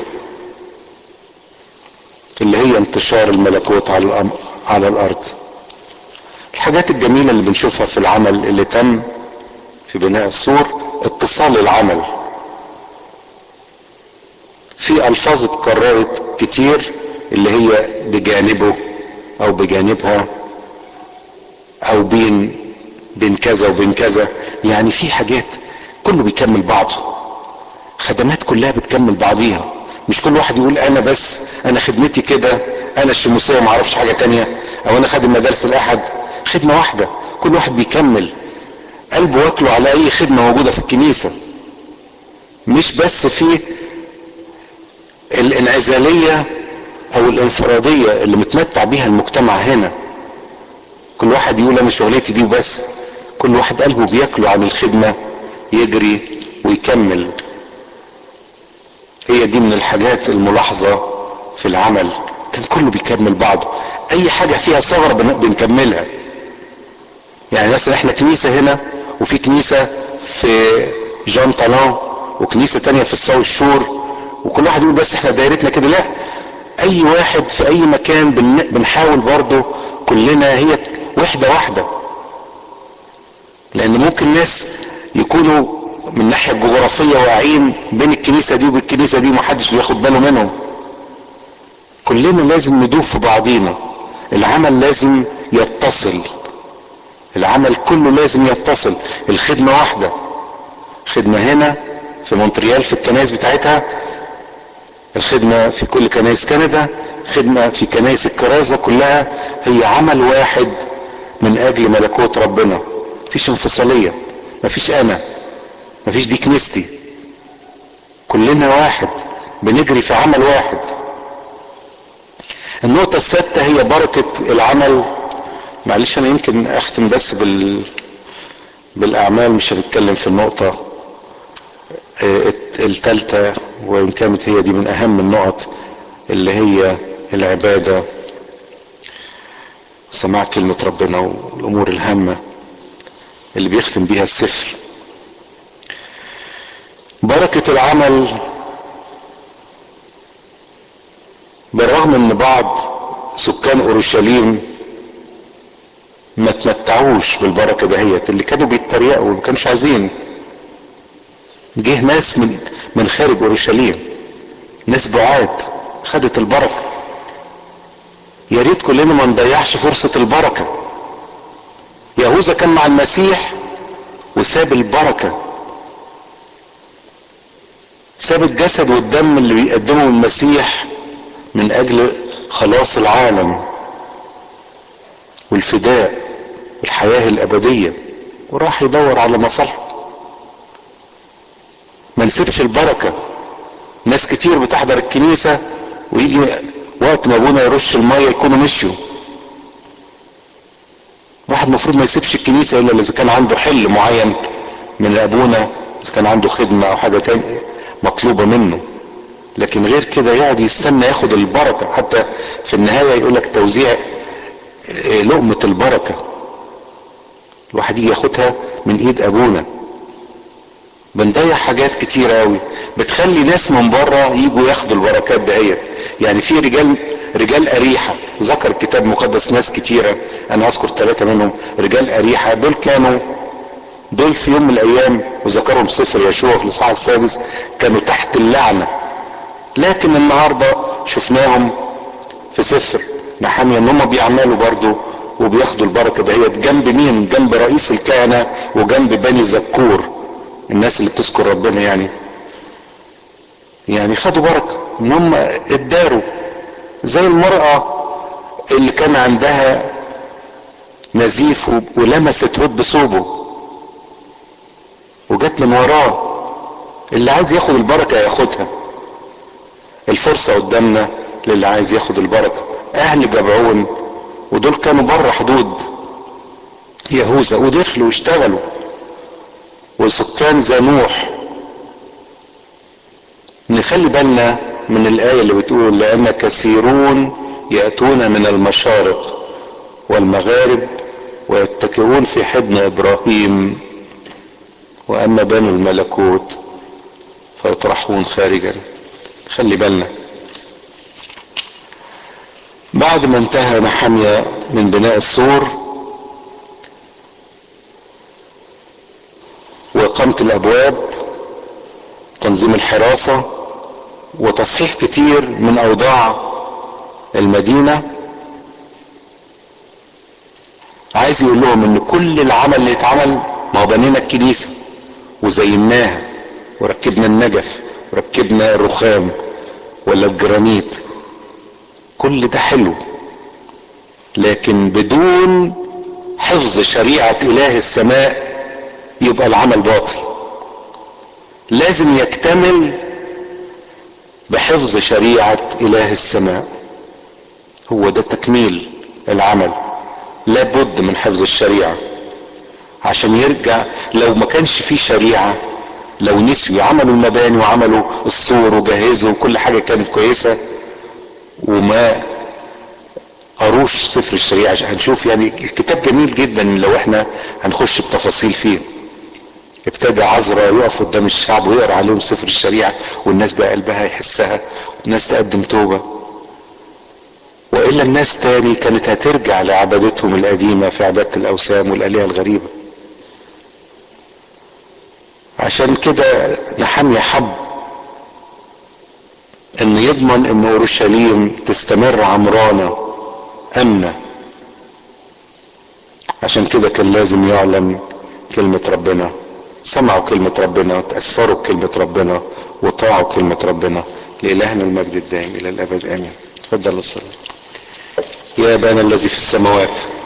اللي هي انتشار الملكوت على على الارض. الحاجات الجميلة اللي بنشوفها في العمل اللي تم في بناء السور، اتصال العمل. في الفاظ اتكررت كتير اللي هي بجانبه او بجانبها او بين بين كذا وبين كذا، يعني في حاجات كله بيكمل بعضه، خدمات كلها بتكمل بعضيها، مش كل واحد يقول انا بس انا خدمتي كده، انا الشموسية ما اعرفش حاجة تانية، او انا خادم مدارس الاحد. خدمة واحدة، كل واحد بيكمل قلبه واكله على اي خدمة موجودة في الكنيسة، مش بس في الانعزالية او الانفرادية اللي متمتع بيها المجتمع هنا، كل واحد يقول انا شغلتي دي وبس. كل واحد قلبه بياكله عن الخدمة يجري ويكمل. هي دي من الحاجات الملاحظة في العمل، كان كله بيكمل بعضه، اي حاجة فيها ثغرة بنكملها. يعني مثلا احنا كنيسة هنا وفي كنيسة في جان طالان وكنيسة تانية في الساوث شور، وكل واحد يقول بس احنا دايرتنا كده، لا، اي واحد في اي مكان بنحاول برضه كلنا هي وحدة واحدة. لان ممكن ناس يكونوا من الناحية الجغرافية واقعين بين الكنيسة دي والكنيسة دي ومحدش بياخد باله منهم. كلنا لازم ندوب في بعضينا، العمل لازم يتصل، العمل كله لازم يتصل، الخدمة واحدة. خدمة هنا في مونتريال في الكنائس بتاعتها، الخدمة في كل كنائس كندا، خدمة في كنائس الكرازة كلها، هي عمل واحد من اجل ملكوت ربنا. مفيش انفصالية، مفيش انا، مفيش دي كنيستي، كلنا واحد بنجري في عمل واحد. النقطة السادسة هي بركة العمل معلش انا يمكن اختم بس بال بالاعمال، مش هنتكلم في النقطة الثالثة، وان كانت هي دي من اهم النقط اللي هي العبادة، سماع كلمة ربنا والامور الهامة اللي بيختم بيها السفر. بركة العمل، بالرغم ان بعض سكان اورشليم ما تمتعوش بالبركة دهيت، اللي كانوا بيتريقوا وما كانوش عايزين، جه ناس من من خارج اورشليم، ناس بعاد خدت البركة. يا ريت كلنا ما نضيعش فرصة البركة. يهوذا كان مع المسيح وساب البركة، ساب الجسد والدم اللي بيقدمه المسيح من اجل خلاص العالم والفداء والحياة الابدية، وراح يدور على مصالحه. ما نسيبش البركة. ناس كتير بتحضر الكنيسة ويجي وقت ما ابونا يرش المية يكونوا مشيوا. واحد المفروض ما يسيبش الكنيسة الا اذا كان عنده حل معين من ابونا، اذا كان عنده خدمة او حاجة تانية مطلوبة منه، لكن غير كده يقعد يستنى ياخد البركة. حتى في النهاية يقولك توزيع لقمة البركة، الواحد يجي ياخدها من ايد ابونا. بنضيع حاجات كتيرة قوي بتخلي ناس من بره يجوا ياخدوا البركات دهيت. يعني في رجال رجال اريحة، ذكر الكتاب المقدس ناس كتيرة، انا اذكر ثلاثة منهم. رجال اريحة دول كانوا دول في يوم من الايام، وذكرهم سفر يشوع في الاصحاح السادس، كانوا تحت اللعنة، لكن النهاردة شفناهم في سفر نحمية ان هم بيعملوا برضو وبياخدوا البركة دهيت. جنب مين؟ جنب رئيس الكهنة وجنب بني زكور، الناس اللي بتذكر ربنا. يعني يعني خدوا بركة ان هم اداروا. زي المرأة اللي كان عندها نزيف ولمست ود صوبه وجت من وراه. اللي عايز ياخد البركة ياخدها. الفرصة قدامنا للي عايز ياخد البركة. اهل جبعون ودول كانوا بره حدود يهوذا ودخلوا واشتغلوا، وسكان زنوح. نخلي بالنا من الآية اللي بتقول لأن كثيرون يأتون من المشارق والمغارب ويتكئون في حضن إبراهيم، وأما بنو الملكوت فيطرحون خارجا. خلي بالنا. بعد ما انتهى نحمية من بناء السور وإقامة الأبواب، تنظيم الحراسة، وتصحيح كتير من أوضاع المدينة، عايز يقول لهم ان كل العمل اللي اتعمل، ما هو بنينا الكنيسة وزيناها وركبنا النجف وركبنا الرخام ولا الجرانيت، كل ده حلو، لكن بدون حفظ شريعة اله السماء يبقى العمل باطل. لازم يكتمل بحفظ شريعة اله السماء، هو ده تكميل العمل. لابد من حفظ الشريعة عشان يرجع. لو ما كانش فيه شريعة، لو نسيوا عملوا المباني وعملوا السور وجهزوا كل حاجة كانت كويسة وما قروش سفر الشريعة، هنشوف يعني الكتاب جميل جدا لو احنا هنخش بتفاصيل فيه. ابتدى عزرا يقف قدام الشعب ويقرأ عليهم سفر الشريعة، والناس بقى قلبها يحسها، والناس تقدم توبة، وإلا الناس تاني كانت هترجع لعبادتهم القديمة في عبادة الأوثان والآلهة الغريبة. عشان كده نحمية حب ان يضمن ان اورشليم تستمر عمرانة امنة. عشان كده كان لازم يعلن كلمة ربنا، سمعوا كلمة ربنا وتأثروا بكلمة ربنا وطاعوا كلمة ربنا. لإلهنا المجد الدائم الى الابد امين. تفضلوا الصلاة. يا ابانا الذي في السماوات